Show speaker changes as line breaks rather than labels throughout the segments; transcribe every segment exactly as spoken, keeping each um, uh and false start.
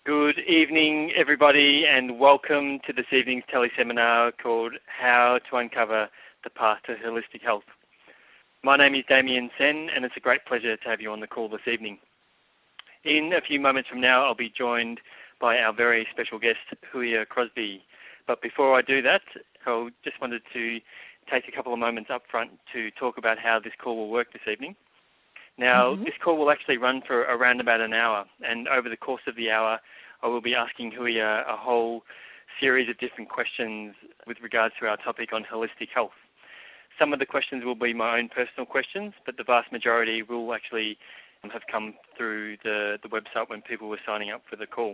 Good evening, everybody, and welcome to this evening's teleseminar called How to Uncover the Path to Holistic Health. My name is Damien Sen, and it's a great pleasure to have you on the call this evening. In a few moments from now, I'll be joined by our very special guest, Huia Crosby. But before I do that, I just wanted to take a couple of moments up front to talk about how this call will work this evening. Now, mm-hmm. this call will actually run for around about an hour, and over the course of the hour, I will be asking Huia a whole series of different questions with regards to our topic on holistic health. Some of the questions will be my own personal questions, but the vast majority will actually have come through the, the website when people were signing up for the call.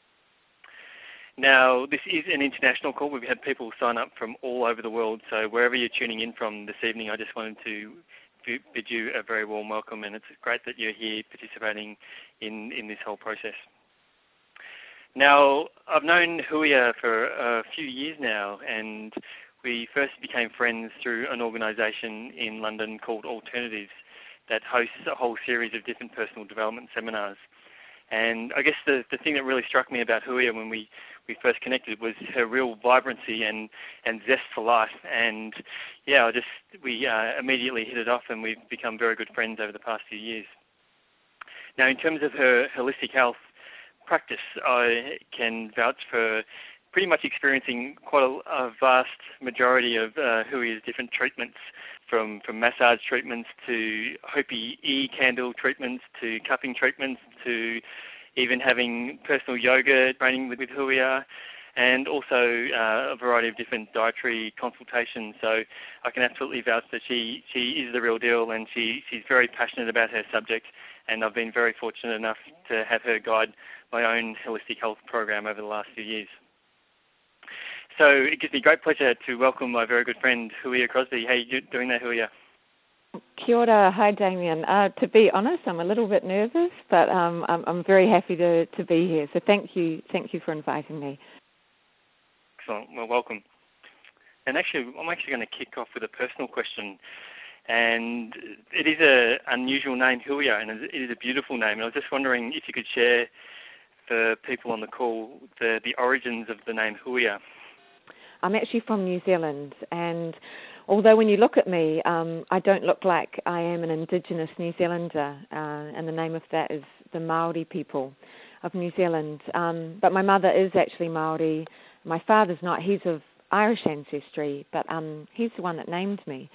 Now, this is an international call. We've had people sign up from all over the world, so wherever you're tuning in from this evening, I just wanted to bid you a very warm welcome, and it's great that you're here participating in, in this whole process. Now, I've known Huia for a few years now, and we first became friends through an organisation in London called Alternatives that hosts a whole series of different personal development seminars. And I guess the, the thing that really struck me about Huia when we, we first connected was her real vibrancy and, and zest for life. And yeah, I just we uh, immediately hit it off, and we've become very good friends over the past few years. Now, in terms of her holistic health practice, I can vouch for pretty much experiencing quite a, a vast majority of uh, Huia's different treatments, from, from massage treatments to Hopi e-candle treatments to cupping treatments to even having personal yoga training with, with Huia, and also uh, a variety of different dietary consultations. So I can absolutely vouch that she, she is the real deal, and she, she's very passionate about her subject, and I've been very fortunate enough to have her guide my own holistic health program over the last few years. So it gives me great pleasure to welcome my very good friend, Huia Crosby. How are you doing there, Huia?
Kia ora. Hi, Damien. Uh, to be honest, I'm a little bit nervous, but um, I'm, I'm very happy to, to be here. So thank you, thank you for inviting me.
Excellent. Well, welcome. And actually, I'm actually going to kick off with a personal question. And it is an unusual name, Huia, and it is a beautiful name. And I was just wondering if you could share for people on the call the, the origins of the name Huia.
I'm actually from New Zealand, and although when you look at me, um, I don't look like I am an Indigenous New Zealander, uh, and the name of that is the Maori people of New Zealand. Um, but my mother is actually Maori. My father's not. He's of Irish ancestry, but um, he's the one that named me.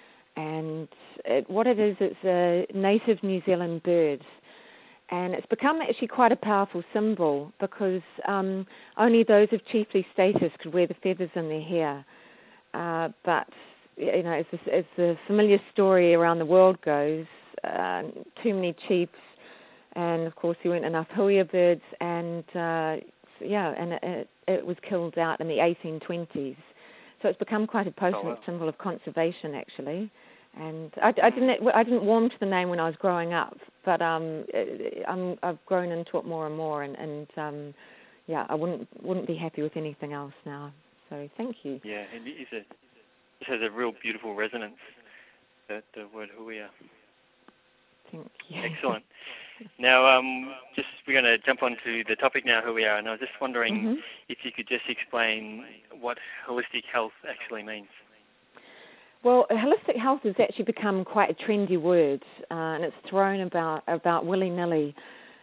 And it, what it is, it's a native New Zealand bird. And it's become actually quite a powerful symbol because um, only those of chiefly status could wear the feathers in their hair. Uh, but, you know, as, this, as the familiar story around the world goes, uh, too many chiefs, and of course there weren't enough Huia birds, and uh, yeah, and it, it was killed out in the eighteen twenties. So it's become quite a potent oh, wow. symbol of conservation, actually. And I, I didn't I didn't warm to the name when I was growing up, but um, I'm, I've grown into it more and more, and, and um, yeah, I wouldn't wouldn't be happy with anything else now. So thank you.
Yeah, it is a, it has a real beautiful resonance, the, the word Huia.
Thank you.
Excellent. Now, um, just we're going to jump onto the topic now, Huia, and I was just wondering mm-hmm. if you could just explain what holistic health actually means.
Well, holistic health has actually become quite a trendy word, uh, and it's thrown about about willy-nilly,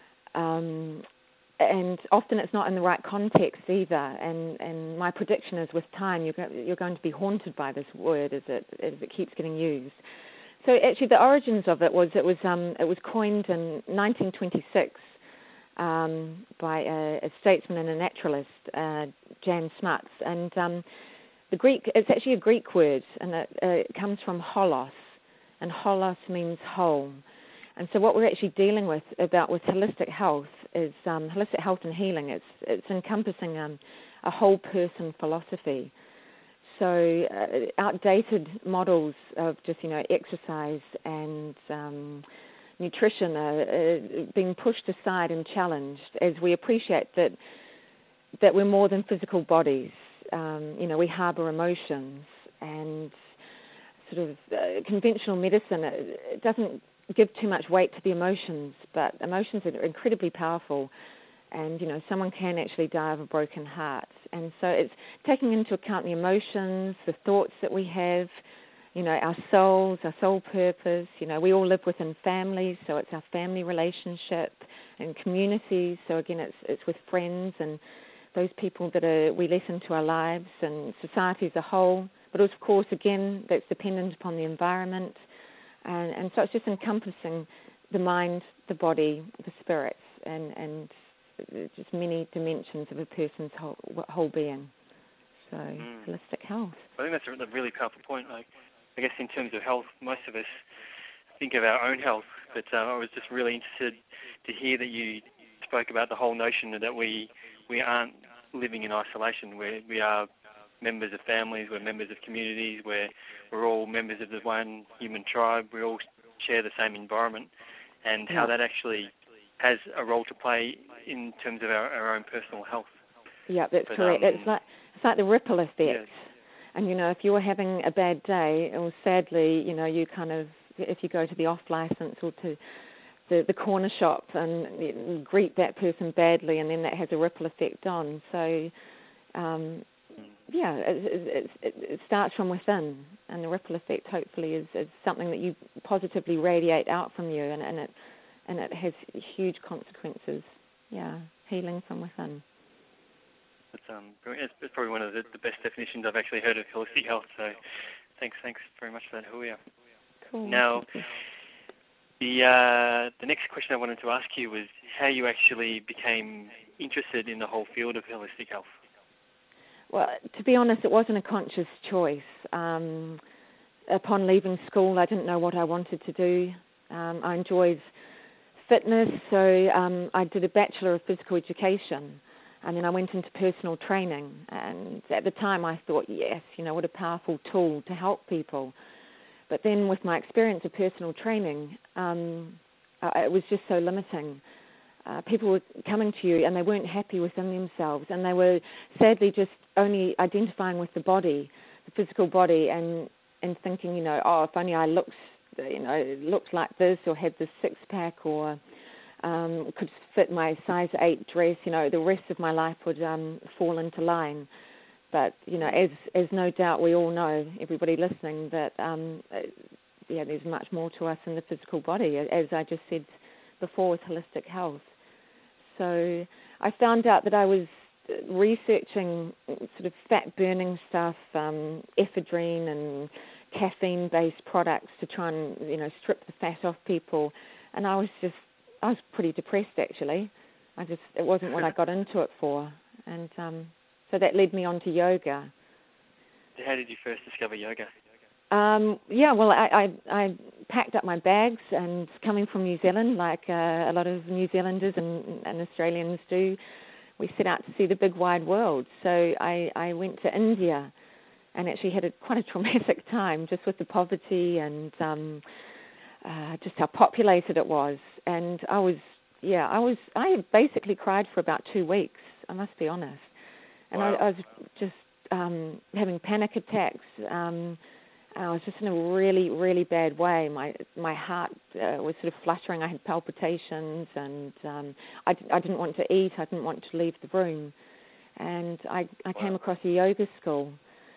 um, and often it's not in the right context either. And, and my prediction is, with time, you're, go- you're going to be haunted by this word as it as it keeps getting used. So actually, the origins of it was it was um, it was coined in nineteen twenty-six um, by a, a statesman and a naturalist, uh, Jan Smuts, and um, The Greek, it's actually a Greek word, and it, uh, it comes from holos, and holos means whole. And so what we're actually dealing with about with holistic health is um, holistic health and healing. It's it's encompassing um, a whole person philosophy. So uh, outdated models of just, you know, exercise and um, nutrition are uh, being pushed aside and challenged as we appreciate that that we're more than physical bodies. Um, you know, we harbour emotions, and sort of uh, conventional medicine, it, it doesn't give too much weight to the emotions, but emotions are incredibly powerful, And, you know, someone can actually die of a broken heart. And so it's taking into account the emotions, the thoughts that we have, you know, our souls, our soul purpose. You know, we all live within families, so it's our family relationship, and communities. So again, it's it's with friends and those people that are we let into our lives, and society as a whole. But of course, again, that's dependent upon the environment. And, and so it's just encompassing the mind, the body, the spirits, and, and just many dimensions of a person's whole, whole being. So mm. holistic health.
I think that's a really powerful point. Like, I guess in terms of health, most of us think of our own health, but uh, I was just really interested to hear that you spoke about the whole notion that we we aren't living in isolation. We we are members of families, we're members of communities, we're we're all members of the one human tribe. We all share the same environment, and how that actually has a role to play in terms of our, our own personal health.
Yeah, that's but, correct. Um, it's like it's like the ripple effect. Yeah. And you know, if you're having a bad day, or sadly, you know, you kind of, if you go to the off license or to the, the corner shop and you greet that person badly, and then that has a ripple effect on. So, um, yeah, it, it, it, it starts from within, and the ripple effect hopefully is, is something that you positively radiate out from you, and, and it and it has huge consequences. Yeah, healing from within.
It's, um, it's probably one of the, the best definitions I've actually heard of holistic health. So, thanks, thanks very much for that, Huia.
Cool.
Now, the uh, the next question I wanted to ask you was how you actually became interested in the whole field of holistic health.
Well, to be honest, it wasn't a conscious choice. Um, upon leaving school, I didn't know what I wanted to do. Um, I enjoyed fitness, so um, I did a Bachelor of Physical Education, and then I went into personal training. And at the time, I thought, yes, you know, what a powerful tool to help people. But then with my experience of personal training, um, it was just so limiting. Uh, people were coming to you and they weren't happy within themselves, and they were sadly just only identifying with the body, the physical body, and, and thinking, you know, oh, if only I looked, you know, looked like this, or had this six-pack, or um, could fit my size eight dress, you know, the rest of my life would um, fall into line. But, you know, as as no doubt we all know, everybody listening, that, um, yeah, there's much more to us than the physical body, as I just said before with holistic health. So I found out that I was researching sort of fat-burning stuff, um, ephedrine and caffeine-based products to try and, you know, strip the fat off people. And I was just, I was pretty depressed, actually. I just, it wasn't what I got into it for. And um, so that led me on to yoga.
How did you first discover yoga?
Um, yeah, well, I, I, I packed up my bags, and coming from New Zealand, like uh, a lot of New Zealanders and, and Australians do, we set out to see the big wide world. So I, I went to India and actually had a, quite a traumatic time, just with the poverty and um, uh, just how populated it was. And I was, yeah, I was, I basically cried for about two weeks, I must be honest. And wow. I, I was just um, having panic attacks. Um, I was just in a really, really bad way. My my heart uh, was sort of fluttering. I had palpitations, and um, I, I didn't want to eat. I didn't want to leave the room. And I, I wow. came across a yoga school,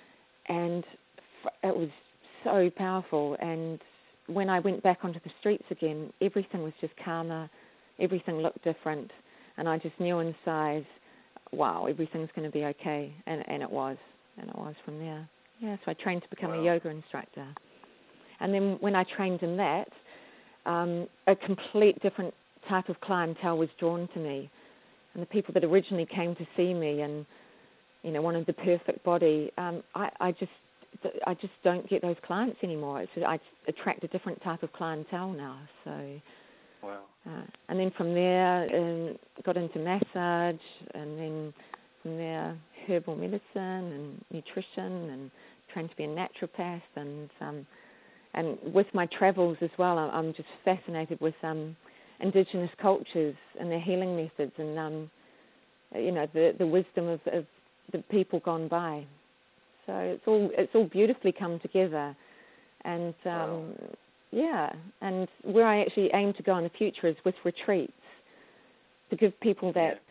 and it was so powerful. And when I went back onto the streets again, everything was just calmer. Everything looked different. And I just knew inside, wow, everything's going to be okay. And, and it was. And it was from there. Yeah, so I trained to become wow. a yoga instructor. And then when I trained in that, um, a complete different type of clientele was drawn to me. And the people that originally came to see me and, you know, wanted the perfect body, um, I, I just I just don't get those clients anymore. It's just, I attract a different type of clientele now. So,
wow.
Uh, and then from there, um, got into massage, and then from there, herbal medicine and nutrition, and trained to be a naturopath. And um, and with my travels as well, I'm just fascinated with um, indigenous cultures and their healing methods, and um, you know, the the wisdom of, of the people gone by. So it's all it's all beautifully come together, and um, wow. yeah. And where I actually aim to go in the future is with retreats, to give people that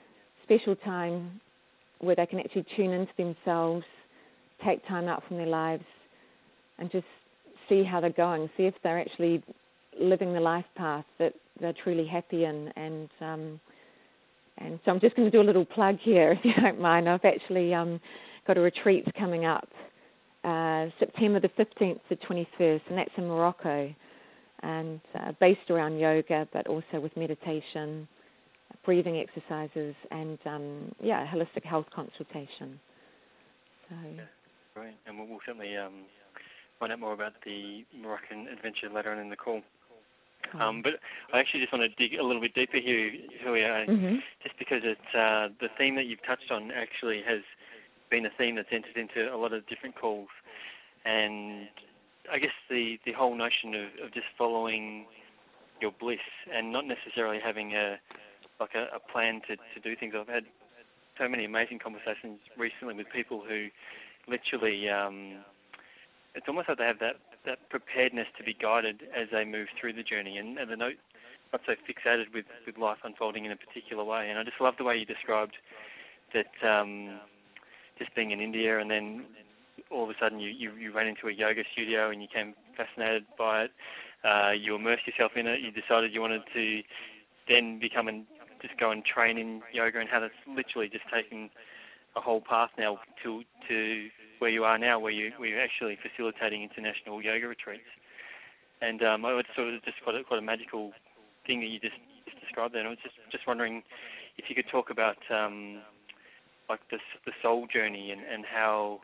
special time where they can actually tune into themselves, take time out from their lives, and just see how they're going, see if they're actually living the life path that they're truly happy in. And um, and so I'm just going to do a little plug here, if you don't mind. I've actually um, got a retreat coming up uh, September the fifteenth to twenty-first, and that's in Morocco, and uh, based around yoga, but also with meditation, breathing exercises, and um, yeah, holistic health consultation. So,
yeah, great, and we'll, we'll certainly um, find out more about the Moroccan adventure later on in the call.
cool.
Um, but I actually just want to dig a little bit deeper here, Julia,
mm-hmm.
just because it's uh, the theme that you've touched on actually has been a theme that's entered into a lot of different calls, and I guess the, the whole notion of, of just following your bliss and not necessarily having a like a, a plan to, to do things. I've had so many amazing conversations recently with people who literally, um, it's almost like they have that, that preparedness to be guided as they move through the journey, and, and they're not, not so fixated with, with life unfolding in a particular way. And I just love the way you described that um, just being in India, and then all of a sudden you, you, you ran into a yoga studio and you became fascinated by it. Uh, you immersed yourself in it. You decided you wanted to then become and just go and train in yoga, and how that's literally just taken a whole path now to to where you are now, where you where you're actually facilitating international yoga retreats. And um, I was sort of just quite a, quite a magical thing that you just, just described there. And I was just, just wondering if you could talk about um, like the the soul journey, and, and how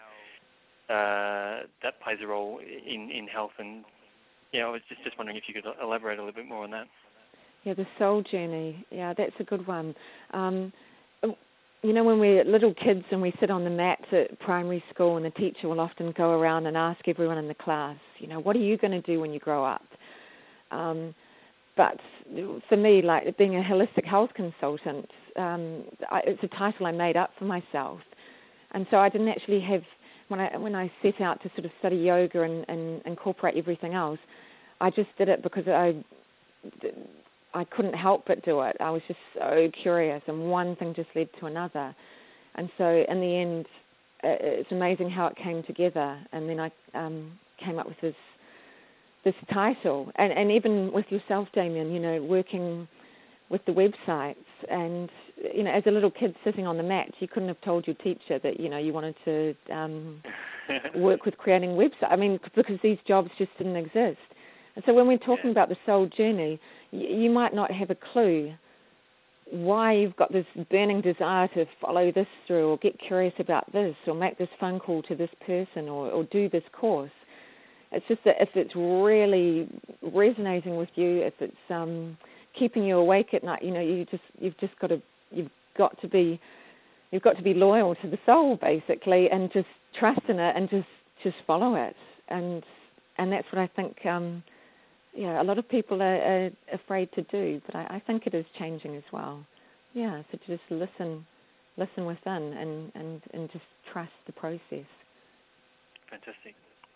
uh, that plays a role in, in health. And yeah, I was just, just wondering if you could elaborate a little bit more on that.
Yeah, the soul journey. Yeah, that's a good one. Um, you know, when we're little kids and we sit on the mats at primary school, and the teacher will often go around and ask everyone in the class, you know, what are you going to do when you grow up? Um, but for me, like being a holistic health consultant, um, I, it's a title I made up for myself. And so I didn't actually have, when I when I set out to sort of study yoga and, and incorporate everything else, I just did it because I... I couldn't help but do it. I was just so curious, and one thing just led to another. And so in the end, it's amazing how it came together. And then I um, came up with this this title. And, and even with yourself, Damien, you know, working with the websites. And, you know, as a little kid sitting on the mat, you couldn't have told your teacher that, you know, you wanted to um, work with creating websites. I mean, because these jobs just didn't exist. And so when we're talking yeah. about the soul journey, you might not have a clue why you've got this burning desire to follow this through, or get curious about this, or make this phone call to this person, or, or do this course. It's just that if it's really resonating with you, if it's um, keeping you awake at night, you know, you just you've just got to you've got to be you've got to be loyal to the soul, basically, and just trust in it, and just just follow it. And and that's what I think. Um, Yeah, a lot of people are, are afraid to do, but I, I think it is changing as well. Yeah, so to just listen, listen within, and, and, and just trust the process.
Fantastic.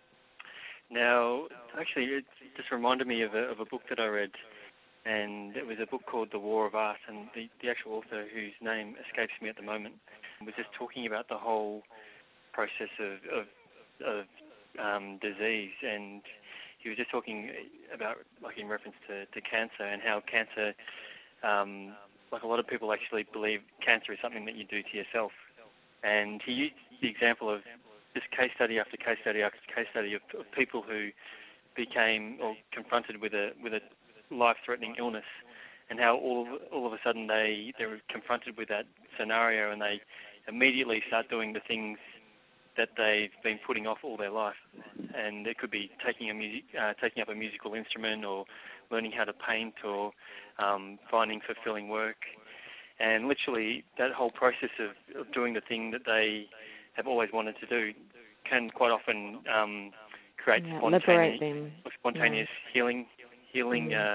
Now, actually, it just reminded me of a, of a book that I read, and it was a book called The War of Art, and the, the actual author, whose name escapes me at the moment, was just talking about the whole process of, of, of um, disease. And he was just talking about, like in reference to, to cancer, and how cancer, um, like a lot of people actually believe cancer is something that you do to yourself. And he used the example of just case study after case study after case study of, of people who became or confronted with a with a life-threatening illness, and how all of, all of a sudden they, they were confronted with that scenario, and they immediately start doing the things that they've been putting off all their life. And it could be taking a music, uh, taking up a musical instrument, or learning how to paint, or um, finding fulfilling work. And literally that whole process of, of doing the thing that they have always wanted to do can quite often um, create
yeah,
spontaneous,
them.
spontaneous
yeah.
healing, healing
mm.
uh,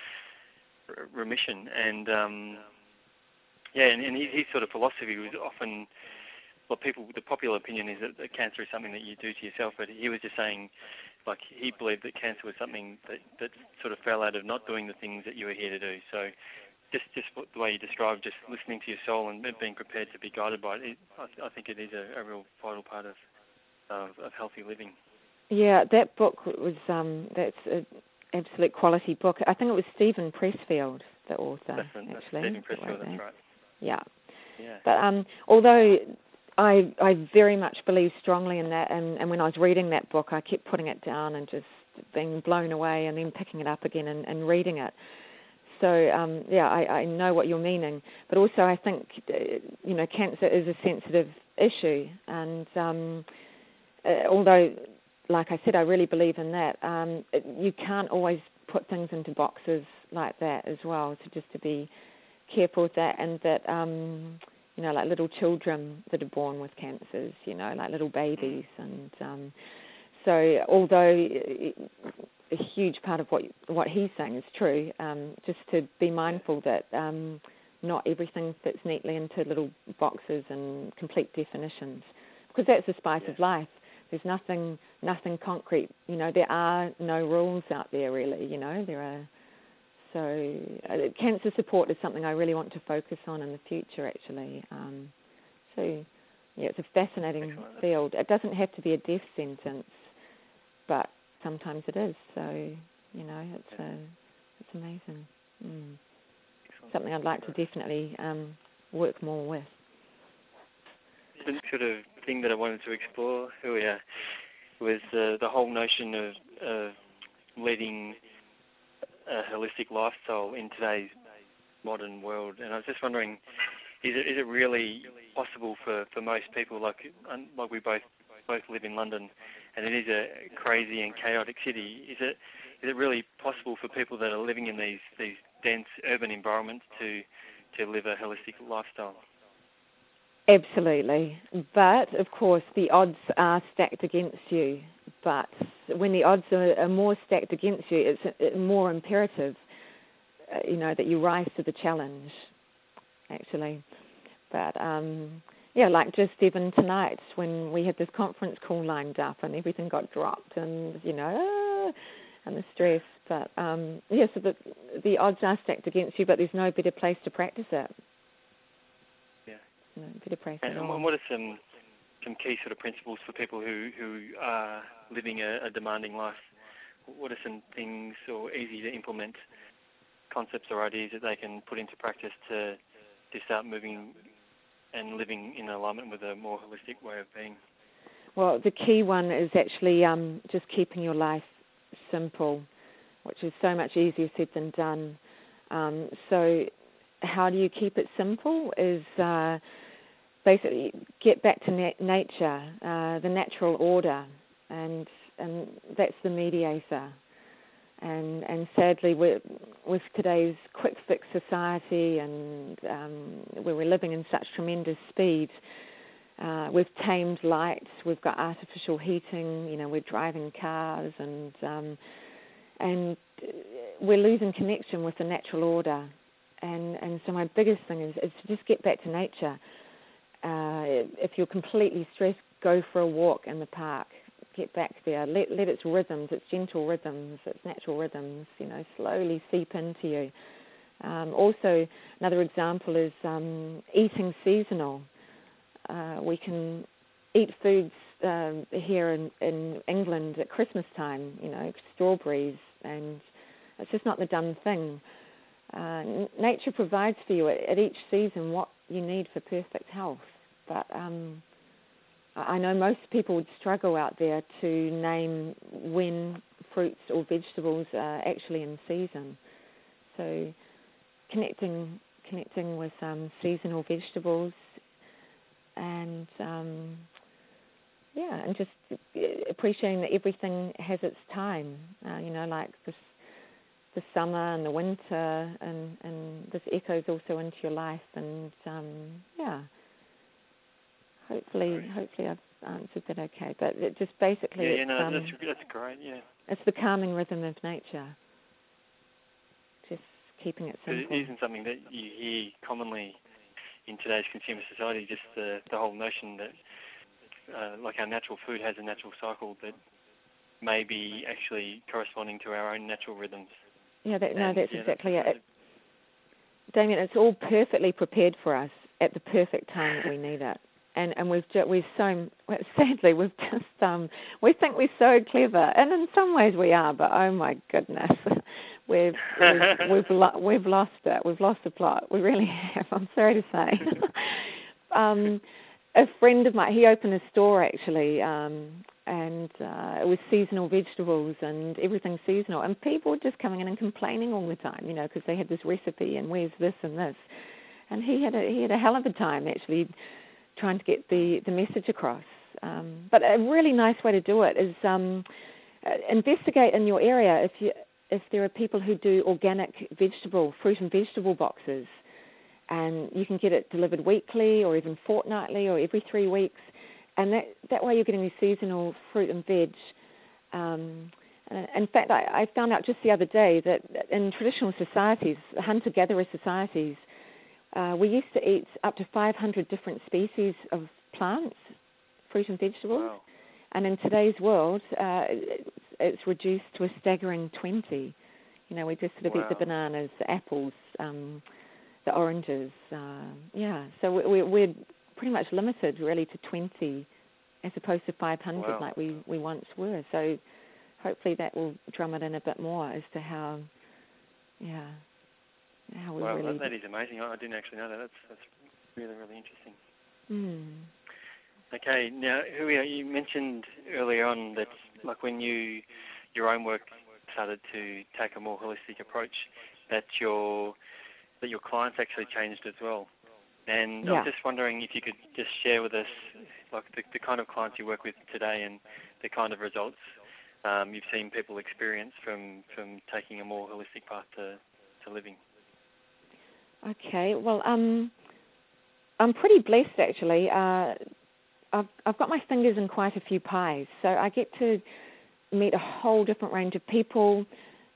r- remission. And um, yeah, and, and his, his sort of philosophy was often, well, people, the popular opinion is that, that cancer is something that you do to yourself, but he was just saying, like, he believed that cancer was something that, that sort of fell out of not doing the things that you were here to do. So just just what, the way you described, just listening to your soul and being prepared to be guided by it, it I, I think it is a, a real vital part of, of of healthy living.
Yeah, that book was um, that's an absolute quality book. I think it was Stephen Pressfield, the author.
That's,
actually,
that's Stephen Pressfield. That's right.
Yeah.
Yeah.
But um, although I I very much believe strongly in that, and, and when I was reading that book, I kept putting it down and just being blown away, and then picking it up again and, and reading it. So um, yeah, I, I know what you're meaning, but also I think uh, you know cancer is a sensitive issue, and um, uh, although, like I said, I really believe in that. Um, it, you can't always put things into boxes like that as well. So just to be careful with that, and that um, you know, like little children that are born with cancers, you know, like little babies, and um, so although a huge part of what what he's saying is true, um, just to be mindful that um, not everything fits neatly into little boxes and complete definitions, because that's the spice
yeah.
of life. There's nothing nothing concrete. You know, there are no rules out there really. You know, there are. So uh, cancer support is something I really want to focus on in the future, actually. Um, so, yeah, it's a fascinating
Excellent.
field. It doesn't have to be a death sentence, but sometimes it is. So, you know, it's
yeah.
uh, it's amazing. Mm. Something I'd like to definitely um, work more with.
The sort of thing that I wanted to explore earlier was uh, the whole notion of uh, leading a holistic lifestyle in today's modern world, and I was just wondering, is it is it really possible for, for most people, like like we both both live in London, and it is a crazy and chaotic city. Is it is it really possible for people that are living in these, these dense urban environments to to live a holistic lifestyle?
Absolutely, but of course the odds are stacked against you. But when the odds are, are more stacked against you, it's more imperative, uh, you know, that you rise to the challenge. Actually, but um, yeah, like just even tonight when we had this conference call lined up and everything got dropped, and you know, ah, and the stress. But um, yeah, so the the odds are stacked against you, but there's no better place to practice it.
Yeah.
No better place
And,
at all.
and what are some some key sort of principles for people who, who are living a, a demanding life? What are some things or easy to implement concepts or ideas that they can put into practice to, to start moving and living in alignment with a more holistic way of being?
Well, the key one is actually um, just keeping your life simple, which is so much easier said than done. Um, so how do you keep it simple is uh, basically get back to na- nature, uh, the natural order, and and that's the mediator. And and sadly, with, with today's quick fix society, and um, where we're living in such tremendous speed, uh, we've tamed lights, we've got artificial heating. You know, we're driving cars, and um, and we're losing connection with the natural order. And and so my biggest thing is, is to just get back to nature. Uh, if you're completely stressed, go for a walk in the park. Get back there. Let let its rhythms, its gentle rhythms, its natural rhythms, you know, slowly seep into you. Um, also, another example is um, eating seasonal. Uh, we can eat foods um, here in, in England at Christmas time, you know, strawberries, and it's just not the done thing. Uh, n- nature provides for you at, at each season what you need for perfect health. But um, I know most people would struggle out there to name when fruits or vegetables are actually in season. So connecting connecting with um, seasonal vegetables, and um, yeah, and just appreciating that everything has its time. Uh, you know, like this. The summer and the winter, and, and this echoes also into your life, and um, yeah, hopefully,
Great.
hopefully I've answered that okay. But it just basically,
Yeah,
it's,
yeah, no,
um,
that's that's great. Yeah,
it's the calming rhythm of nature. Just keeping it simple.
it isn't something that you hear commonly in today's consumer society. Just the the whole notion that uh, like our natural food has a natural cycle that may be actually corresponding to our own natural rhythms.
Yeah, that, no,
And,
that's
yeah,
exactly
that's,
it. Damien, it's all perfectly prepared for us at the perfect time that we need it. And and we've just, we're so sadly we've just um we think we're so clever, and in some ways we are, but oh my goodness, we've we've we've, lo- we've lost it. We've lost the plot. We really have. I'm sorry to say. um, a friend of mine, he opened a store actually, um, and uh, it was seasonal vegetables and everything seasonal, and people were just coming in and complaining all the time, you know, because they had this recipe and where's this and this, and he had a he had a hell of a time actually trying to get the, the message across. Um, but a really nice way to do it is um, uh, investigate in your area if you if there are people who do organic vegetable, fruit and vegetable boxes, and you can get it delivered weekly or even fortnightly or every three weeks, and that, that way you're getting the seasonal fruit and veg. Um, in fact, I, I found out just the other day that in traditional societies, hunter-gatherer societies, Uh, we used to eat up to five hundred different species of plants, fruit and vegetables.
Wow.
And in today's world, uh, it's, it's reduced to a staggering twenty. You know, we just sort of
Wow.
eat the bananas, the apples, um, the oranges. Uh, yeah, so we, we're pretty much limited really to twenty as opposed to five hundred
Wow.
like we, we once were. So hopefully that will drum it in a bit more as to how, yeah, how we
well,
really...
that, that is amazing. I didn't actually know that. That's that's really, really interesting.
Mm.
Okay, now, Huia, you mentioned earlier on that, like, when you your own work started to take a more holistic approach, that your that your clients actually changed as well. And
yeah.
I'm just wondering if you could just share with us, like, the, the kind of clients you work with today and the kind of results um, you've seen people experience from, from taking a more holistic path to, to living.
Okay, well, um, I'm pretty blessed actually. Uh, I've, I've got my fingers in quite a few pies, so I get to meet a whole different range of people,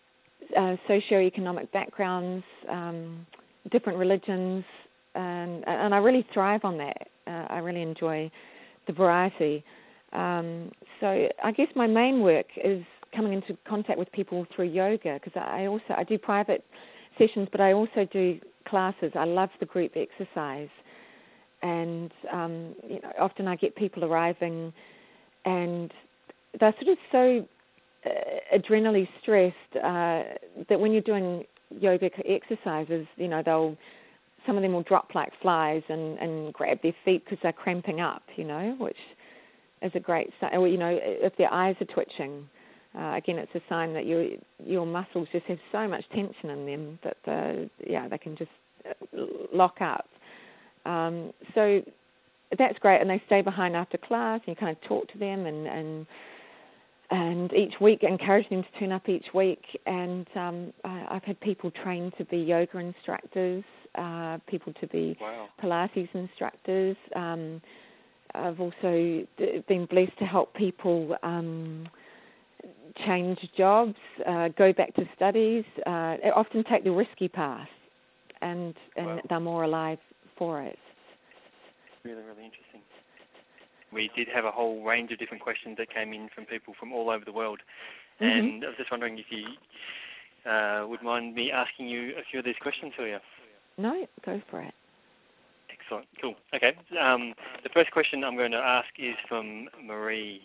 uh, socioeconomic backgrounds, um, different religions, and, and I really thrive on that. Uh, I really enjoy the variety. Um, so I guess my main work is coming into contact with people through yoga, because I also I do private sessions, but I also do classes. I love the group exercise, and um, you know, often I get people arriving, and they're sort of so uh, adrenally stressed uh, that when you're doing yoga exercises, you know, they'll some of them will drop like flies and, and grab their feet because they're cramping up, you know, which is a great sign. Or, you know, if their eyes are twitching. Uh, again, it's a sign that your your muscles just have so much tension in them that the, yeah they can just lock up. Um, so that's great, and they stay behind after class. And you kind of talk to them, and and and each week encourage them to turn up each week. And um, I, I've had people trained to be yoga instructors, uh, people to be
wow.
Pilates instructors. Um, I've also been blessed to help people. Um, change jobs, uh, go back to studies, uh, often take the risky path, and, and
wow.
they're more alive for it.
Really, really interesting. We did have a whole range of different questions that came in from people from all over the world,
mm-hmm.
and I was just wondering if you uh, would mind me asking you a few of these questions for you.
No, go for it.
Excellent, cool. Okay, um, the first question I'm going to ask is from Marie.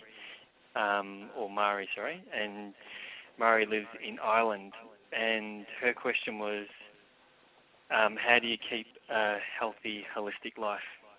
Um, or Mari, sorry, and Mari lives in Ireland, and her question was, um, how do you keep a healthy, holistic life?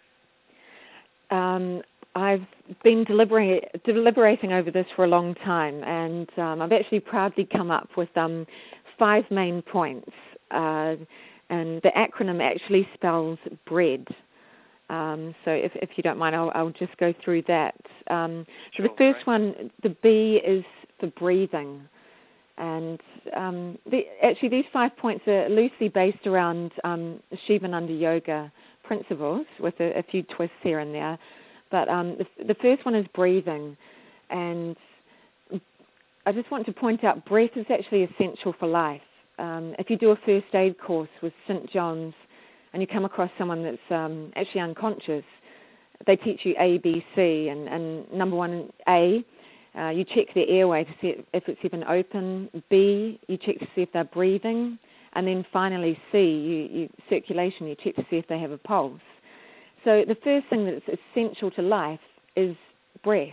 Um, I've been deliberate, deliberating over this for a long time, and um, I've actually proudly come up with um, five main points, uh, and the acronym actually spells BREAD. Um, so if, if you don't mind, I'll, I'll just go through that. Um, so
sure,
the first
great.
one, the B, is for breathing. And um, the, actually these five points are loosely based around um, Shivananda Yoga principles with a, a few twists here and there. But um, the, the first one is breathing. And I just want to point out breath is actually essential for life. Um, if you do a first aid course with Saint John's, and you come across someone that's um, actually unconscious, they teach you A, B, C, and, and number one, A, uh, you check their airway to see if it's even open. B, you check to see if they're breathing. And then finally, C, you, you, circulation, you check to see if they have a pulse. So the first thing that's essential to life is breath.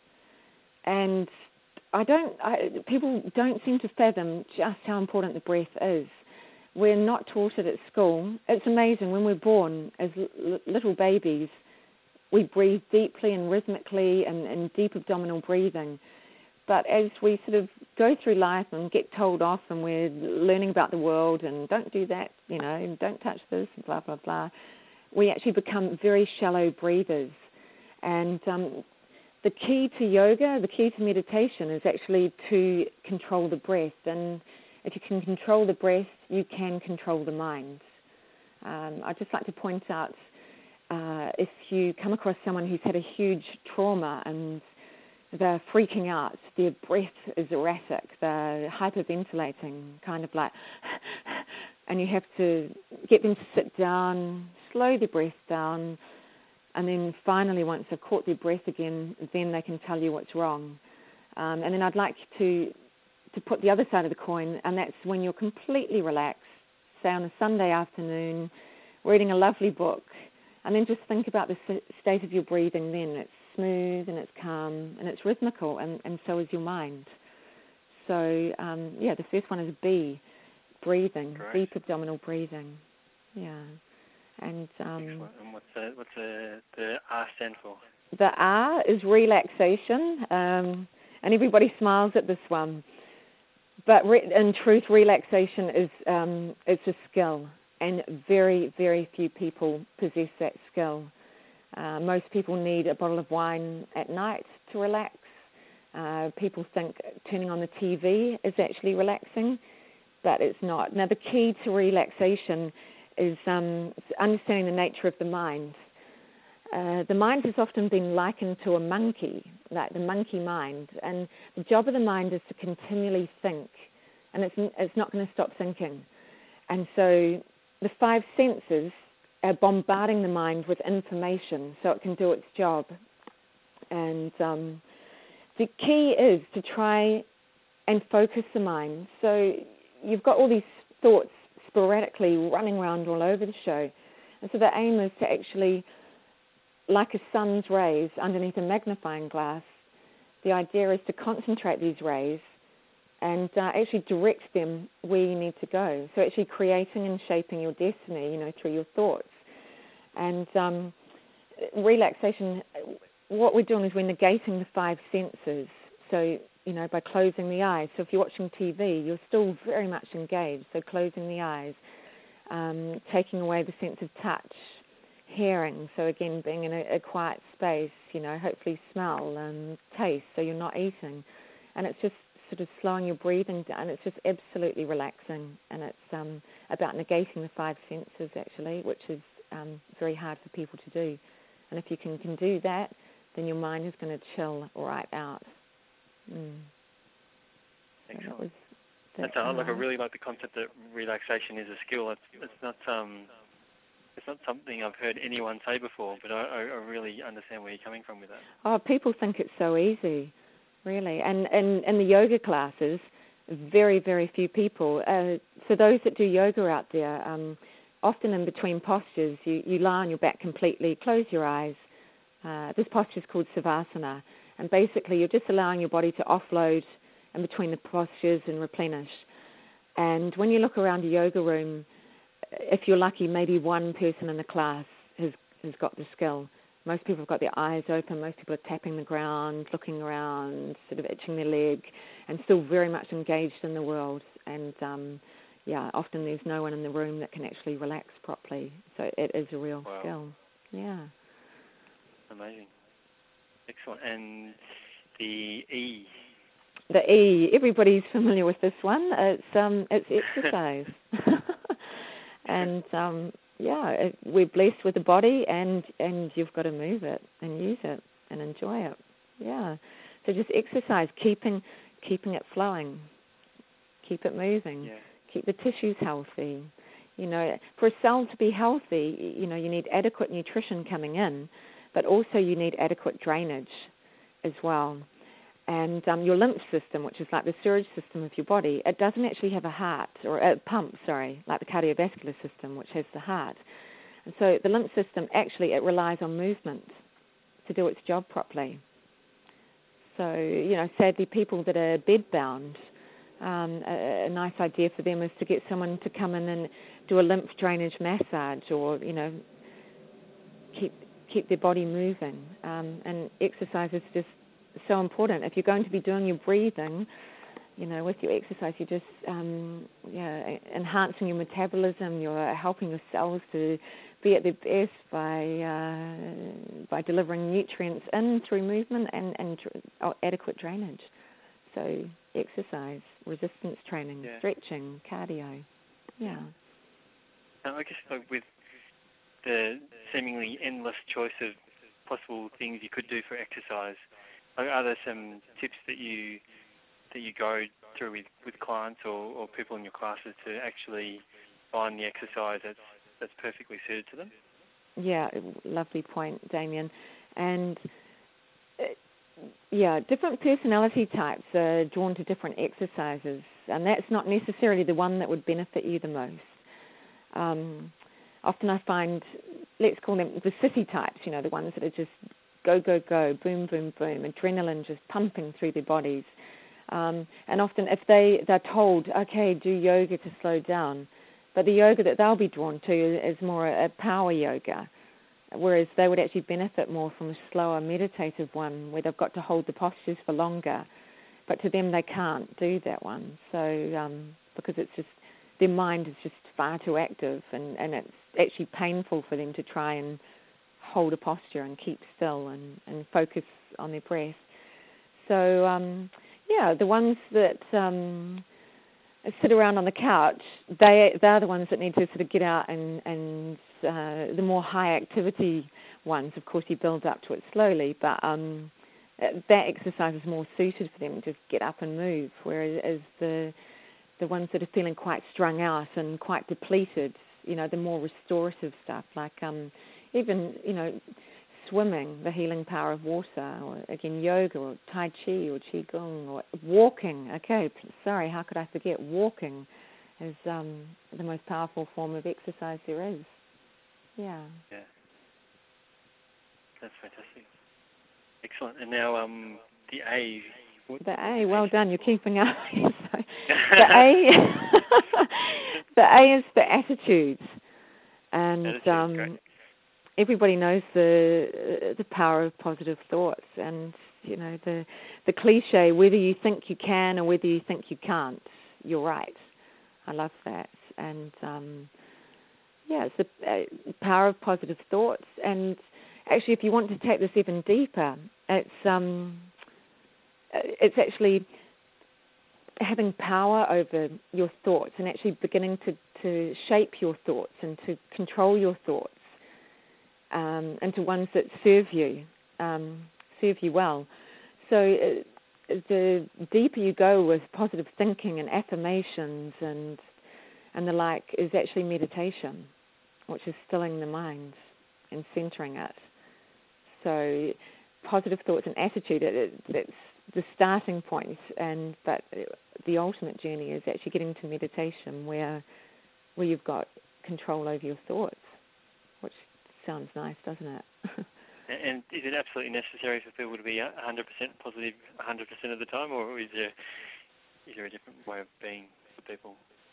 And I don't, I, people don't seem to fathom just how important the breath is. We're not taught it at school. It's amazing, when we're born as l- little babies, we breathe deeply and rhythmically and, and deep abdominal breathing. But as we sort of go through life and get told off and we're learning about the world and don't do that, you know, and don't touch this, blah, blah, blah, we actually become very shallow breathers. And um, the key to yoga, the key to meditation is actually to control the breath. And if you can control the breath, you can control the mind. Um, I'd just like to point out, uh, if you come across someone who's had a huge trauma and they're freaking out, their breath is erratic, they're hyperventilating, kind of like, and you have to get them to sit down, slow their breath down, and then finally, once they've caught their breath again, then they can tell you what's wrong. Um, and then I'd like to to put the other side of the coin, and that's when you're completely relaxed, say on a Sunday afternoon, reading a lovely book, and then just think about the state of your breathing then. It's smooth and it's calm and it's rhythmical, and, and so is your mind. So, um, yeah, the first one is B, breathing,
Great.
Deep abdominal breathing. Yeah. And, um,
and what's, the, what's the, the R stand for?
The R is relaxation, um, and everybody smiles at this one. But re- in truth, relaxation is um, it's a skill, and very, very few people possess that skill. Uh, most people need a bottle of wine at night to relax. Uh, people think turning on the T V is actually relaxing, but it's not. Now, the key to relaxation is um, understanding the nature of the mind. Uh, the mind has often been likened to a monkey, like the monkey mind, and the job of the mind is to continually think, and it's, it's not going to stop thinking. And so the five senses are bombarding the mind with information so it can do its job. And um, the key is to try and focus the mind. So you've got all these thoughts sporadically running around all over the show. And so the aim is to actually, like a sun's rays underneath a magnifying glass, the idea is to concentrate these rays and uh, actually direct them where you need to go. So actually creating and shaping your destiny, you know, through your thoughts. And um, relaxation, what we're doing is we're negating the five senses. So, you know, by closing the eyes. So if you're watching T V, you're still very much engaged. So closing the eyes, um, taking away the sense of touch, hearing. So again, being in a, a quiet space, you know, hopefully smell and taste. So you're not eating, and it's just sort of slowing your breathing down. It's just absolutely relaxing, and it's um, about negating the five senses actually, which is um, very hard for people to do. And if you can, can do that, then your mind is going to chill right out. Mm.
Excellent.
So that was,
That's uh, like I really like the concept that relaxation is a skill. It's, it's not um, it's not something I've heard anyone say before, but I, I really understand where you're coming from with that.
Oh, people think it's so easy, really. And in in the yoga classes, very, very few people. Uh, for those that do yoga out there, um, often in between postures, you, you lie on your back completely, close your eyes. Uh, this posture is called Savasana. And basically, you're just allowing your body to offload in between the postures and replenish. And when you look around a yoga room, if you're lucky, maybe one person in the class has, has got the skill. Most people have got their eyes open. Most people are tapping the ground, looking around, sort of itching their leg, and still very much engaged in the world. And, um, yeah, often there's no one in the room that can actually relax properly. So it is a real
Wow.
skill. Yeah.
Amazing. Excellent. And the E.
The E, everybody's familiar with this one. It's um, it's exercise. And um, yeah, it, we're blessed with a body, and, and you've got to move it and use it and enjoy it. Yeah. So just exercise, keeping keeping it flowing, keep it moving,
Yeah.
keep the tissues healthy. You know, for a cell to be healthy, you know, you need adequate nutrition coming in, but also you need adequate drainage as well. And um, your lymph system, which is like the sewage system of your body, it doesn't actually have a heart, or a pump, sorry, like the cardiovascular system, which has the heart. And so the lymph system, actually, it relies on movement to do its job properly. So, you know, sadly, people that are bed-bound, um, a, a nice idea for them is to get someone to come in and do a lymph drainage massage, or, you know, keep keep their body moving. Um, and exercise is just so important. If you're going to be doing your breathing, you know, with your exercise, you're just um, yeah, enhancing your metabolism. You're helping your cells to be at their best by uh, by delivering nutrients in through movement and, and dr- adequate drainage. So exercise, resistance training,
yeah.
stretching, cardio. Yeah.
Uh, I guess like with the seemingly endless choice of possible things you could do for exercise, are there some tips that you that you go through with, with clients or, or people in your classes to actually find the exercise that's that's perfectly suited to them?
Yeah, lovely point, Damien. And uh, yeah, different personality types are drawn to different exercises, and that's not necessarily the one that would benefit you the most. Um, often I find, let's call them the city types, you know, the ones that are just go, go, go, boom, boom, boom, adrenaline just pumping through their bodies. Um, and often if they, they're told, okay, do yoga to slow down, but the yoga that they'll be drawn to is more a power yoga, whereas they would actually benefit more from a slower meditative one where they've got to hold the postures for longer. But to them, they can't do that one. So um, because it's just, their mind is just far too active, and, and it's actually painful for them to try and hold a posture and keep still and, and focus on their breath. So, um, yeah, the ones that um, sit around on the couch, they, they're the ones that need to sort of get out, and, and uh, the more high activity ones, of course, you build up to it slowly, but um, that exercise is more suited for them, just get up and move, whereas the the ones that are feeling quite strung out and quite depleted, you know, the more restorative stuff, like um, even, you know, swimming, the healing power of water, or again, yoga, or Tai Chi, or Qigong, or walking. Okay, sorry, how could I forget? Walking is um, the most powerful form of exercise there is. Yeah.
Yeah. That's fantastic. Excellent. And now um, the A.
The A, well done, you're keeping up. the A, the A is for attitudes, and
Attitudes,
um,
great.
everybody knows the the power of positive thoughts, and you know the the cliche, whether you think you can or whether you think you can't, you're right. I love that, and um, yeah, it's the uh, power of positive thoughts. And actually, if you want to take this even deeper, it's um. It's actually having power over your thoughts and actually beginning to, to shape your thoughts and to control your thoughts um, into ones that serve you, um, serve you well. So uh, the deeper you go with positive thinking and affirmations and and the like is actually meditation, which is stilling the mind and centering it. So positive thoughts and attitude, it, it, it's the starting point, and but the ultimate journey is actually getting to meditation, where where you've got control over your thoughts, which sounds nice, doesn't it?
And is it absolutely necessary for people to be one hundred percent positive one hundred percent of the time, or is there is there a different way of being for people?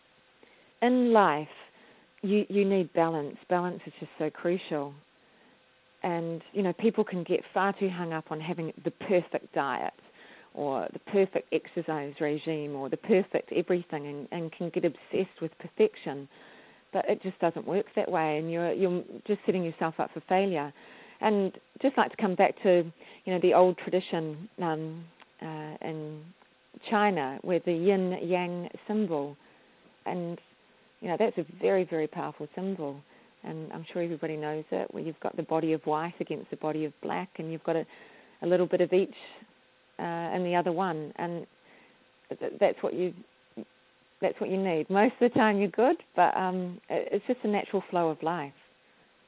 In life, you you need balance. Balance is just so crucial. And, you know, people can get far too hung up on having the perfect diet or the perfect exercise regime or the perfect everything, and, and can get obsessed with perfection. But it just doesn't work that way, and you're you're just setting yourself up for failure. And just like to come back to, you know, the old tradition um, uh, in China, where the yin-yang symbol, and, you know, that's a very, very powerful symbol. And I'm sure everybody knows it, where you've got the body of white against the body of black, and you've got a, a little bit of each uh, in the other one, and th- that's what you that's what you need. Most of the time you're good, but um, it, it's just a natural flow of life.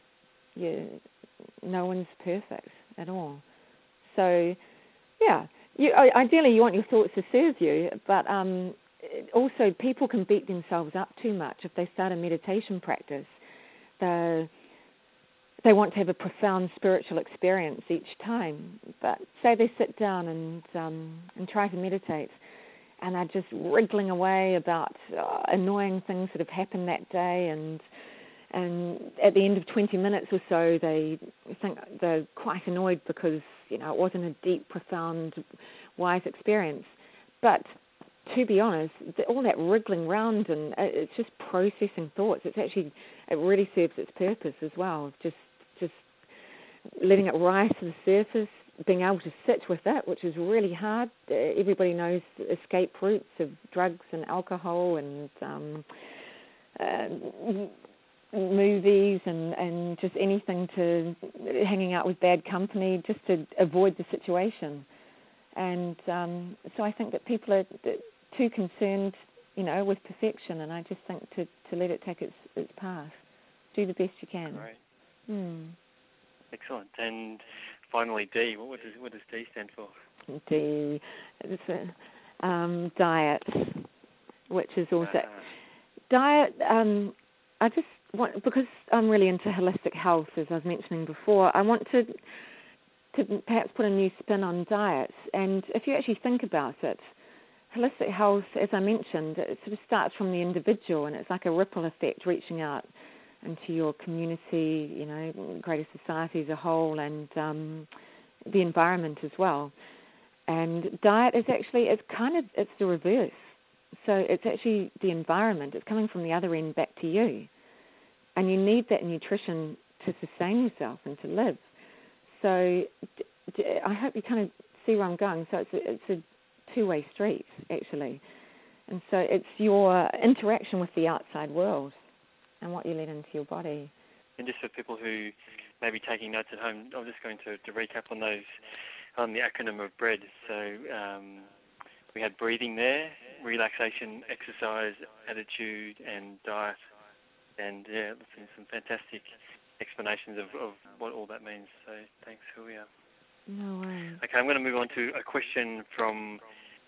You, no one's perfect at all. So, yeah, you, ideally you want your thoughts to serve you, but um, also people can beat themselves up too much if they start a meditation practice. They they want to have a profound spiritual experience each time, but say they sit down and um, and try to meditate, and are just wriggling away about uh, annoying things that have happened that day, and and at the end of twenty minutes or so, they think they're quite annoyed because, you know, it wasn't a deep, profound, wise experience. But to be honest, all that wriggling round, and it's just processing thoughts. It's actually, it really serves its purpose as well. Just, just letting it rise to the surface, being able to sit with it, which is really hard. Everybody knows escape routes of drugs and alcohol and um, uh, movies and, and just anything to hanging out with bad company just to avoid the situation. And um, so I think that people are too concerned, you know, with perfection, and I just think to, to let it take its, its path. Do the best you can.
Great.
Hmm.
Excellent. And finally, D. What does what does D stand for?
D. It's a, um, diet, which is also uh. diet. Um, I just want, because I'm really into holistic health, as I was mentioning before. I want to to perhaps put a new spin on diets. And if you actually think about it, holistic health, as I mentioned, it sort of starts from the individual, and it's like a ripple effect reaching out into your community, you know, greater society as a whole, and um, the environment as well. And diet is actually, it's kind of, it's the reverse. So it's actually the environment. It's coming from the other end back to you. And you need that nutrition to sustain yourself and to live. So I hope you kind of see where I'm going. So it's a, it's a two-way street, actually. And so it's your interaction with the outside world and what you let into your body.
And just for people who may be taking notes at home, I'm just going to, to recap on those, on the acronym of BREAD. So um, we had breathing there, relaxation, exercise, attitude, and diet. And yeah, some fantastic explanations of, of what all that means. So thanks, Julia.
No worries.
Okay, I'm going to move on to a question from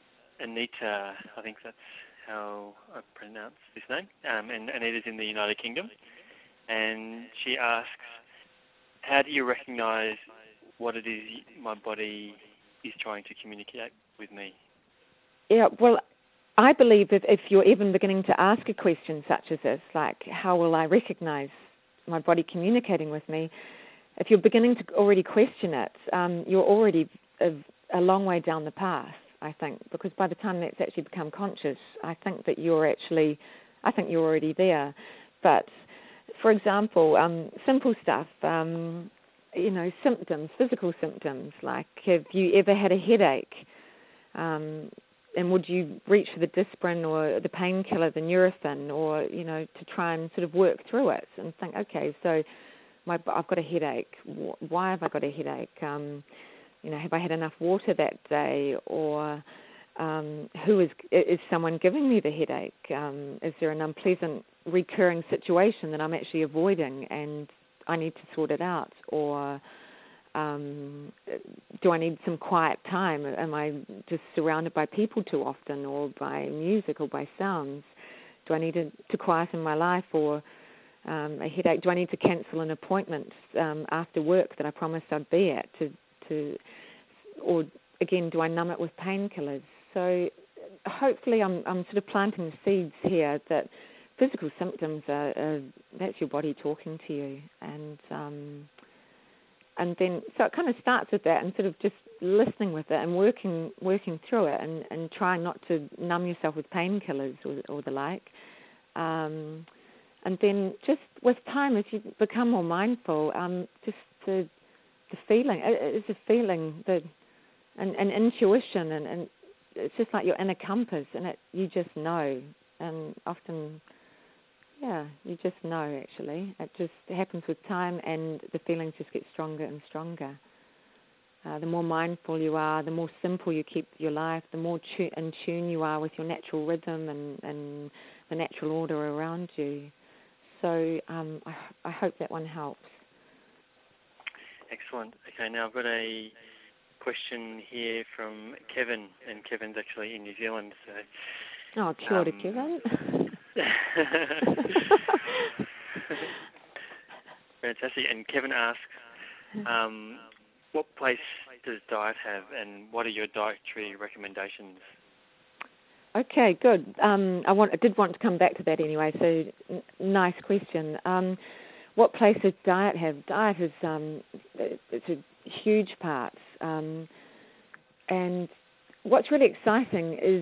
Anita. I think that's how I pronounce this name. Um, and Anita's in the United Kingdom. And she asks, how do you recognise what it is my body is trying to communicate with me?
Yeah, well, I believe that if you're even beginning to ask a question such as this, like, how will I recognise my body communicating with me, if you're beginning to already question it, um, you're already a, a long way down the path, I think, because by the time that's actually become conscious, I think that you're actually, I think you're already there. But, for example, um, simple stuff, um, you know, symptoms, physical symptoms, like have you ever had a headache? Um, and would you reach for the Disprin or the painkiller, the Nurofen, or, you know, to try and sort of work through it and think, okay, so my, I've got a headache. Why have I got a headache? Um, you know, have I had enough water that day? Or um, who is is someone giving me the headache? Um, is there an unpleasant recurring situation that I'm actually avoiding and I need to sort it out? Or Um, do I need some quiet time? Am I just surrounded by people too often, or by music, or by sounds? Do I need to, to quieten my life, or um, a headache? Do I need to cancel an appointment um, after work that I promised I'd be at? To, to, or again, do I numb it with painkillers? So hopefully, I'm, I'm sort of planting the seeds here that physical symptoms are, are that's your body talking to you, and um, And then, so it kind of starts with that and sort of just listening with it and working working through it and, and trying not to numb yourself with painkillers or, or the like. Um, and then just with time, as you become more mindful, um, just the the feeling, it's a feeling, the, and, and intuition, and, and it's just like your inner compass, and it, you just know. And often... Yeah, you just know, actually. It just happens with time, and the feelings just get stronger and stronger. Uh, the more mindful you are, the more simple you keep your life, the more tu- in tune you are with your natural rhythm and, and the natural order around you. So um, I, I hope that one helps.
Excellent. Okay, now I've got a question here from Kevin, and Kevin's actually in New Zealand. So,
oh, kia ora,
um,
Kevin.
Fantastic. And Kevin asks, um, what place does Diet have, and what are your dietary recommendations?
Okay, good. Um, I want, I did want to come back to that anyway, so n- nice question. Um, what place does Diet have? Diet is um, it's a huge part. Um, and what's really exciting is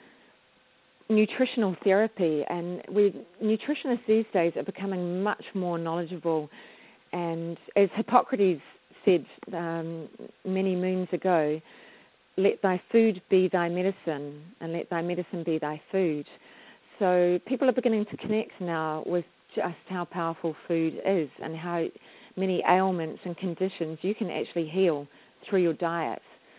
nutritional therapy, and we nutritionists these days are becoming much more knowledgeable. And as Hippocrates said um, many moons ago, let thy food be thy medicine, and let thy medicine be thy food. So people are beginning to connect now with just how powerful food is, and how many ailments and conditions you can actually heal through your diet.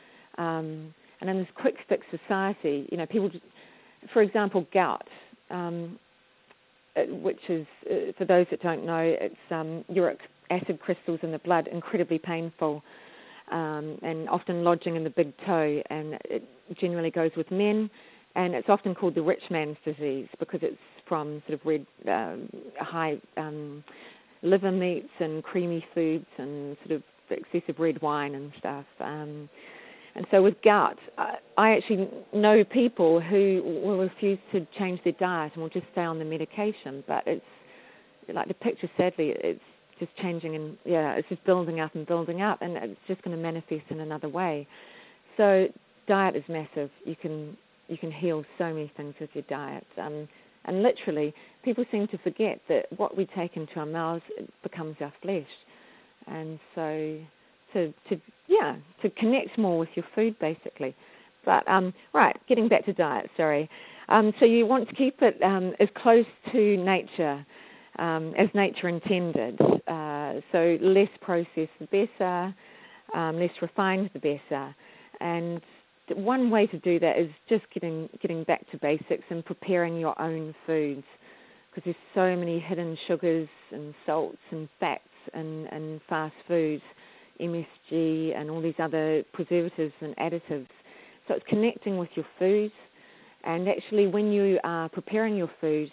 Um, and in this quick fix society, you know, people, for example, gout, um, which is, uh, for those that don't know, it's um, uric acid crystals in the blood, incredibly painful, um, and often lodging in the big toe, and it generally goes with men, and it's often called the rich man's disease because it's from sort of red, um, high um, liver meats and creamy foods and sort of excessive red wine and stuff. Um, and so with gout, I, I actually know people who will refuse to change their diet and will just stay on the medication, but it's like the picture, sadly, it's just changing, and yeah, it's just building up and building up, and it's just going to manifest in another way. So diet is massive. You can you can heal so many things with your diet, um, and literally, people seem to forget that what we take into our mouths becomes our flesh, and so to to yeah to connect more with your food, basically. But um, right, getting back to diet. Sorry. Um, so you want to keep it um, as close to nature um, as nature intended. Uh, so less processed, the better. Um, less refined, the better. And one way to do that is just getting getting back to basics and preparing your own foods, because there's so many hidden sugars and salts and fats and, and fast foods, M S G and all these other preservatives and additives. So it's connecting with your foods, and actually when you are preparing your food,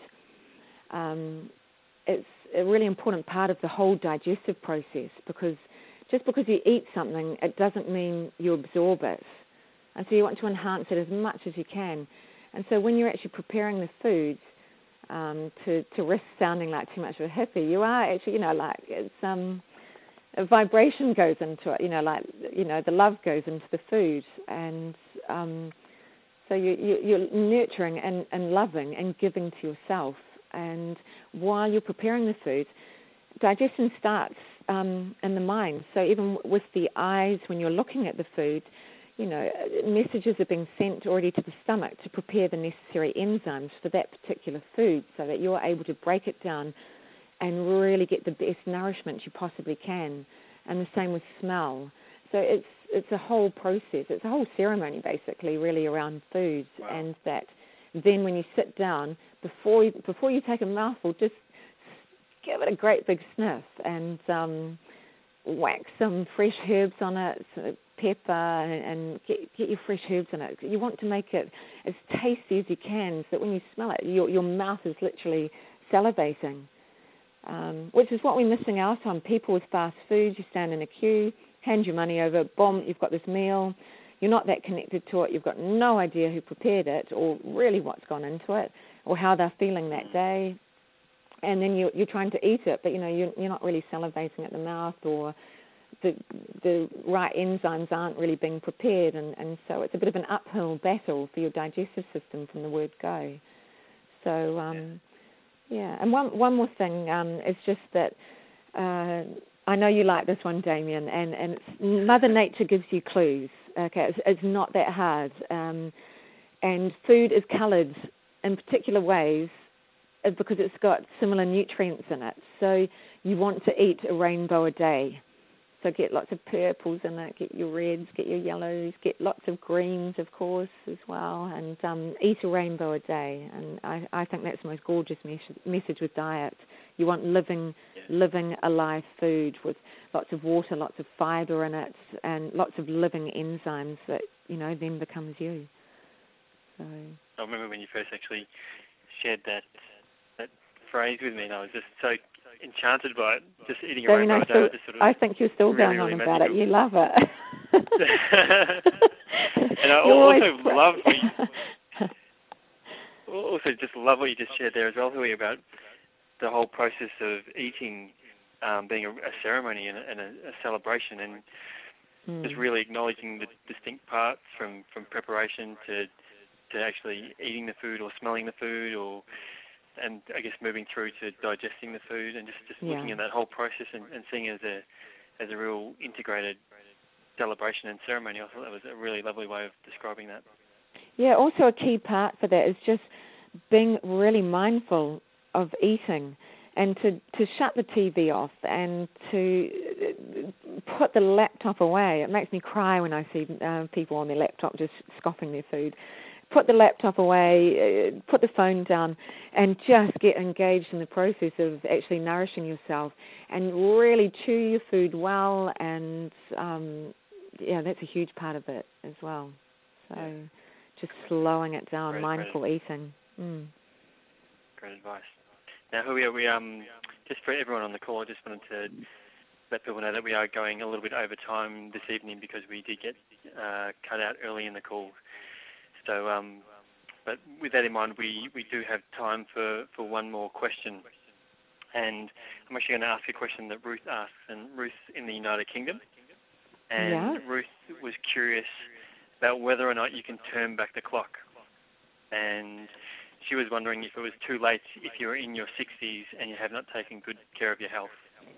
um, it's a really important part of the whole digestive process, because just because you eat something, it doesn't mean you absorb it. And so you want to enhance it as much as you can. And so when you're actually preparing the foods, um, to, to risk sounding like too much of a hippie, you are actually, you know, like it's um, a vibration goes into it, you know, like, you know, the love goes into the food. And um, so you, you, you're nurturing and, and loving and giving to yourself. And while you're preparing the food, digestion starts um, in the mind. So even with the eyes, when you're looking at the food, you know, messages are being sent already to the stomach to prepare the necessary enzymes for that particular food, so that you're able to break it down and really get the best nourishment you possibly can. And the same with smell. So it's it's a whole process. It's a whole ceremony, basically, really, around foods.
Wow.
And that then when you sit down, before you, before you take a mouthful, just give it a great big sniff and um, whack some fresh herbs on it, so pepper, and, and get, get your fresh herbs in it. You want to make it as tasty as you can, so that when you smell it, your, your mouth is literally salivating, um, which is what we're missing out on. People with fast food, you stand in a queue, hand your money over, boom, you've got this meal. You're not that connected to it. You've got no idea who prepared it or really what's gone into it or how they're feeling that day. And then you're, you're trying to eat it, but, you know, you're, you're not really salivating at the mouth, or the the right enzymes aren't really being prepared. And, and so it's a bit of an uphill battle for your digestive system from the word go. So, um, yeah. And one, one more thing um, is just that uh, I know you like this one, Damien, and, and it's, Mother Nature gives you clues. Okay, it's, it's not that hard. Um, and food is coloured in particular ways because it's got similar nutrients in it. So you want to eat a rainbow a day. So get lots of purples in it, get your reds, get your yellows, get lots of greens, of course, as well, and um, eat a rainbow a day. And I, I think that's the most gorgeous mes- message with diet. You want living,
yeah.
living, alive food with lots of water, lots of fibre in it, and lots of living enzymes that, you know, then becomes you. So
I remember when you first actually shared that that phrase with me, and I was just so enchanted by it, just eating a
so,
rainbow
you know,
a day.
still,
Just sort of
I think you're still
really,
going on
really
about
magical.
it. You love it.
And I
You're
also
always...
love what you, also just love what you just shared there as well, Hui, about the whole process of eating um, being a, a ceremony and, a, and a, a celebration, and mm. just really acknowledging the distinct parts from, from preparation to to actually eating the food or smelling the food, or and I guess moving through to digesting the food, and just, just yeah. looking at that whole process and, and seeing it as a as a real integrated celebration and ceremony. I thought that was a really lovely way of describing that.
Yeah, also a key part for that is just being really mindful of eating, and to, to shut the T V off and to put the laptop away. It makes me cry when I see uh, people on their laptop just scoffing their food. Put the laptop away, uh, put the phone down, and just get engaged in the process of actually nourishing yourself, and really chew your food well. And um, yeah, that's a huge part of it as well. So yeah. just slowing it down, great, mindful great. eating. Mm.
Great advice. Now, Hui, we um just for everyone on the call, I just wanted to let people know that we are going a little bit over time this evening because we did get uh, cut out early in the call. So, um, but with that in mind, we, we do have time for, for one more question. And I'm actually going to ask a question that Ruth asks, and Ruth's in the United Kingdom. And
yeah.
Ruth was curious about whether or not you can turn back the clock. And she was wondering if it was too late if you're in your sixties and you have not taken good care of your health.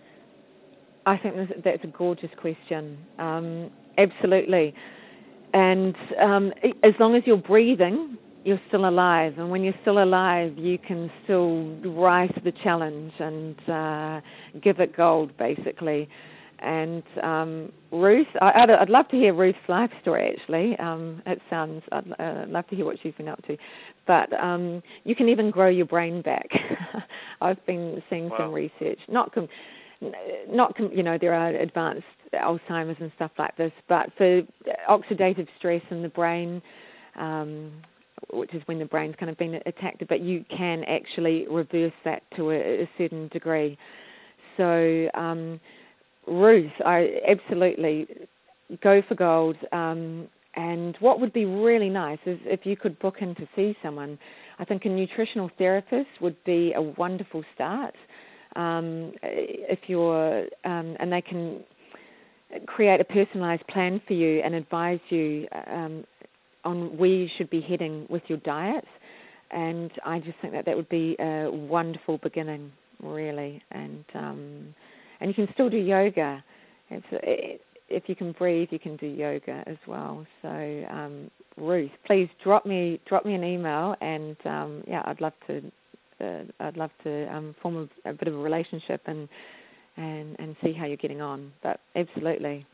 I think that's a gorgeous question. Um, absolutely. And um, as long as you're breathing, you're still alive. And when you're still alive, you can still rise to the challenge and uh, give it gold, basically. And um, Ruth, I, I'd, I'd love to hear Ruth's life story, actually. Um, it sounds, I'd uh, love to hear what she's been up to. But um, you can even grow your brain back. I've been seeing wow. some research. Not, com- not com- you know, there are advanced Alzheimer's and stuff like this, but for oxidative stress in the brain, um, which is when the brain's kind of been attacked, but you can actually reverse that to a, a certain degree. So, um, Ruth, I absolutely go for gold. Um, and what would be really nice is if you could book in to see someone. I think a nutritional therapist would be a wonderful start. Um, if you're, um, and they can create a personalised plan for you and advise you um, on where you should be heading with your diet. And I just think that that would be a wonderful beginning, really. And um, and you can still do yoga. It's, it, if you can breathe, you can do yoga as well. So um, Ruth, please drop me drop me an email, and um, yeah, I'd love to uh, I'd love to um, form a, a bit of a relationship and. And, and see how you're getting on. But absolutely,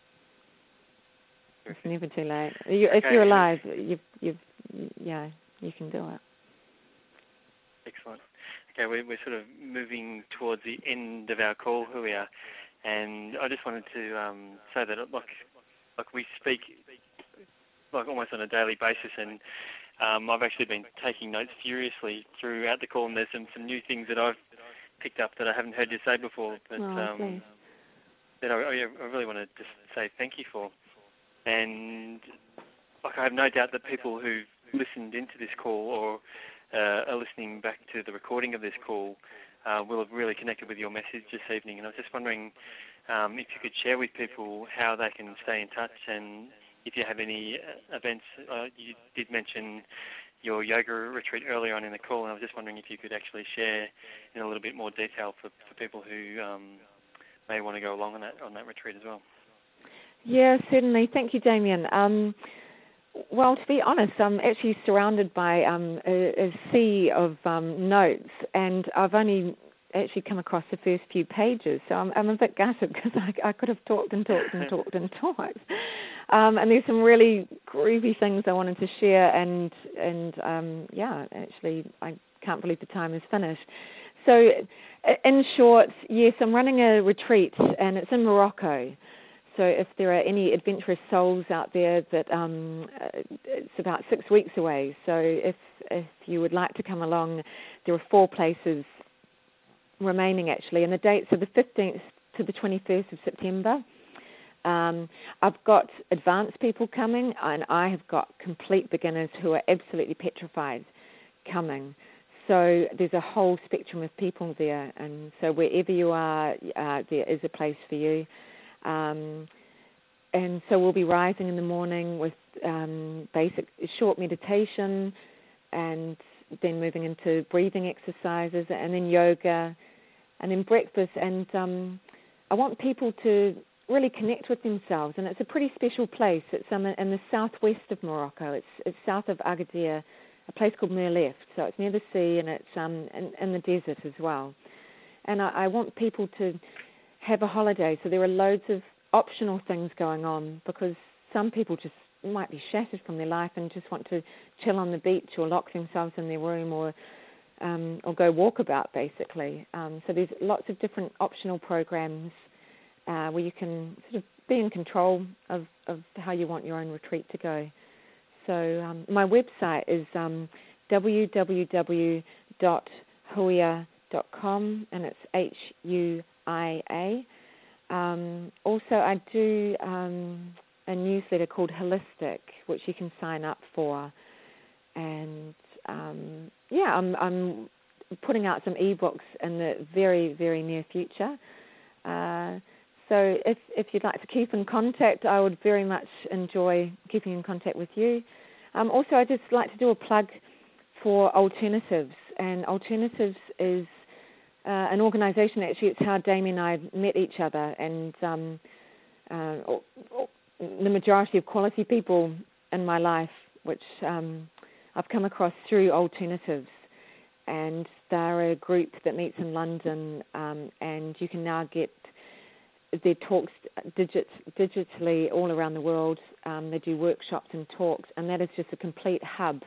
it's never too late. You, okay. If you're alive, you've, you've, yeah, you can do it.
Excellent. Okay, we're, we're sort of moving towards the end of our call, Hui, and I just wanted to um, say that like, like we speak like almost on a daily basis, and um, I've actually been taking notes furiously throughout the call, and there's some, some new things that I've picked up that I haven't heard you say before, but
oh,
um, that I, I really want to just say thank you for. And like I have no doubt that people who listened into this call or uh, are listening back to the recording of this call uh, will have really connected with your message this evening. And I was just wondering um, if you could share with people how they can stay in touch, and if you have any uh, events. Uh, you did mention your yoga retreat earlier on in the call, and I was just wondering if you could actually share in a little bit more detail for, for people who um, may want to go along on that on that retreat as well.
Yeah, certainly. Thank you, Damien. Um, well, to be honest, I'm actually surrounded by um, a, a sea of um, notes, and I've only actually come across the first few pages, so I'm, I'm a bit gutted because I, I could have talked and talked and talked and talked. Um, and there's some really groovy things I wanted to share, and and um, yeah, actually, I can't believe the time is finished. so in short, yes, I'm running a retreat, and it's in Morocco. So if there are any adventurous souls out there, that um, it's about six weeks away. So if if you would like to come along, there are four places remaining actually, and the dates are the fifteenth to the twenty-first of September. Um, I've got advanced people coming, and I have got complete beginners who are absolutely petrified coming. So there's a whole spectrum of people there, and so wherever you are, uh, there is a place for you. Um, and so we'll be rising in the morning with um, basic short meditation, and then moving into breathing exercises, and then yoga, and then breakfast. And um, I want people to really connect with themselves, and it's a pretty special place. It's um, in the southwest of Morocco. It's it's south of Agadir, a place called Merleft. So it's near the sea, and it's um, in, in the desert as well. And I, I want people to have a holiday. So there are loads of optional things going on, because some people just might be shattered from their life and just want to chill on the beach or lock themselves in their room, or um, or go walkabout, basically. Um, so there's lots of different optional programs uh, where you can sort of be in control of, of how you want your own retreat to go. So um, my website is um, w w w dot huia dot com, and it's H U I A. Um, also, I do um, a newsletter called Holistic, which you can sign up for. And um, yeah, I'm, I'm putting out some ebooks in the very, very near future. Uh, so if, if you'd like to keep in contact, I would very much enjoy keeping in contact with you. Um, also, I'd just like to do a plug for Alternatives. And Alternatives is Uh, an organisation. Actually, it's how Damien and I met each other, and um, uh, or, or the majority of quality people in my life, which um, I've come across through Alternatives, and they're a group that meets in London, um, and you can now get their talks digit, digitally all around the world. Um, they do workshops and talks, and that is just a complete hub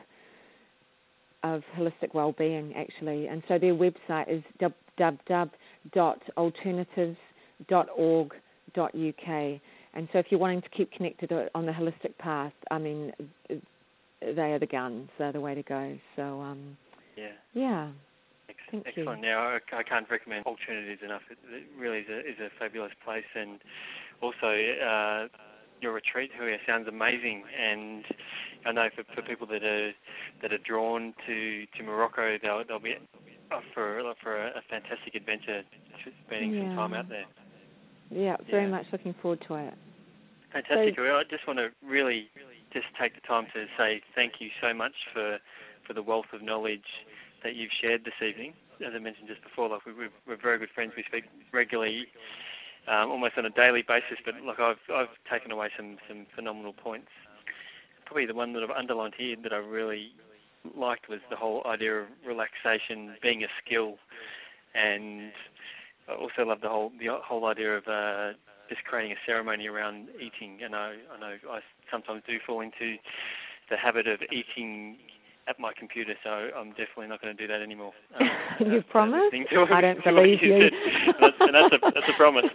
of holistic well-being, actually. And so their website is w w w dot alternatives dot org dot u k. And so if you're wanting to keep connected on the holistic path, I mean, they are the guns. They're the way to go. So, um,
yeah.
Yeah.
Excellent.
Thank
Excellent.
you.
Now, I, I can't recommend Alternatives enough. It, it really is a, is a fabulous place. And also, uh, your retreat, Huia, sounds amazing. And I know for, for people that are that are drawn to, to Morocco, they'll, they'll be up for, for a, a fantastic adventure, spending
yeah.
some time out there.
Yeah, very
yeah.
much looking forward to it.
Fantastic.
So,
Well, I just want to really just take the time to say thank you so much for, for the wealth of knowledge that you've shared this evening. As I mentioned just before, like we, we're very good friends. We speak regularly, um, almost on a daily basis. But look, I've I've taken away some, some phenomenal points. Probably the one that I've underlined here that I really liked was the whole idea of relaxation being a skill, and I also love the whole the whole idea of uh, just creating a ceremony around eating. And I, I know I sometimes do fall into the habit of eating at my computer, so I'm definitely not going to do that anymore. Um,
you
uh,
promise?
To,
I don't believe you.
you. that's, and that's a that's a promise.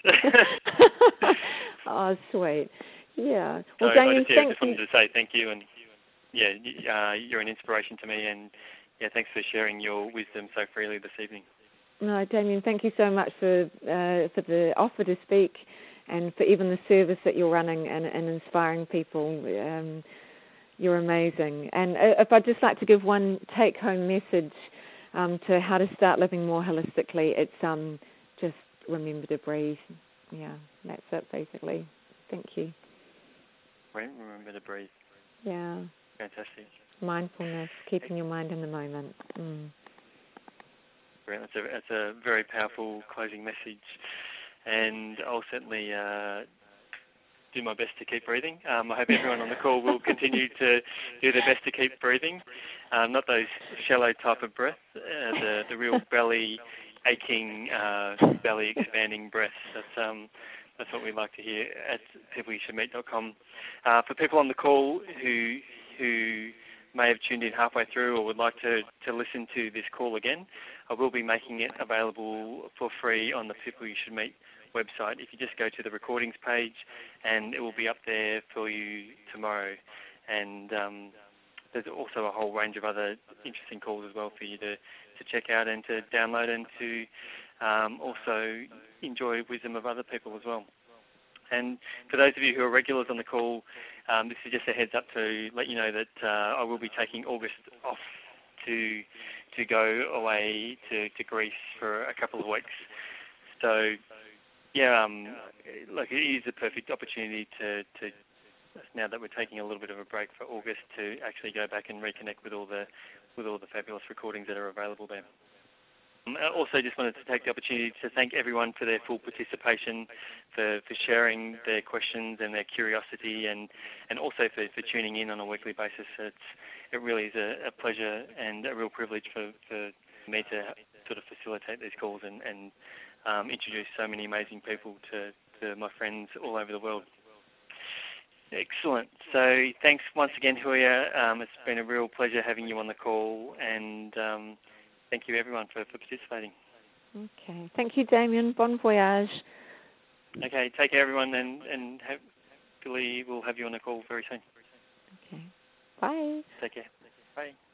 Oh, sweet. Yeah. Well,
so
Damien,
I just, yeah,
thank
just wanted
you.
to say thank you, and yeah, uh, you're an inspiration to me, and yeah, thanks for sharing your wisdom so freely this evening.
No, Damien, thank you so much for uh, for the offer to speak, and for even the service that you're running and, and inspiring people. Um, you're amazing. And if I'd just like to give one take-home message um, to how to start living more holistically, it's um, just remember to breathe. Yeah, that's it, basically. Thank you.
Remember to breathe.
Yeah.
Fantastic.
Mindfulness, keeping your mind in the moment. Mm.
That's a, that's a very powerful closing message, and I'll certainly uh, do my best to keep breathing. Um, I hope everyone on the call will continue to do their best to keep breathing, um, not those shallow type of breaths, uh, the, the real belly aching, uh, belly expanding breaths. That's, um, that's what we like to hear at people you should meet dot com. Uh, for people on the call who who may have tuned in halfway through or would like to, to listen to this call again, I will be making it available for free on the People You Should Meet website. If you just go to the recordings page, and it will be up there for you tomorrow. And um, there's also a whole range of other interesting calls as well for you to, to check out and to download, and to um, also enjoy wisdom of other people as well. And for those of you who are regulars on the call, um, this is just a heads up to let you know that uh, I will be taking August off to to go away to, to Greece for a couple of weeks. So, yeah, um, like it is a perfect opportunity to, to, now that we're taking a little bit of a break for August, to actually go back and reconnect with all the with all the fabulous recordings that are available there. I also just wanted to take the opportunity to thank everyone for their full participation, for, for sharing their questions and their curiosity, and, and also for, for tuning in on a weekly basis. It's, it really is a, a pleasure and a real privilege for, for me to sort of facilitate these calls and, and um, introduce so many amazing people to, to my friends all over the world. Excellent. So thanks once again, Huya. Um, it's been a real pleasure having you on the call, and um, thank you, everyone, for, for participating.
Okay. Thank you, Damien. Bon voyage.
Okay. Take care, everyone, and, and hopefully we'll have you on the call very soon.
Okay. Bye.
Take care. Bye.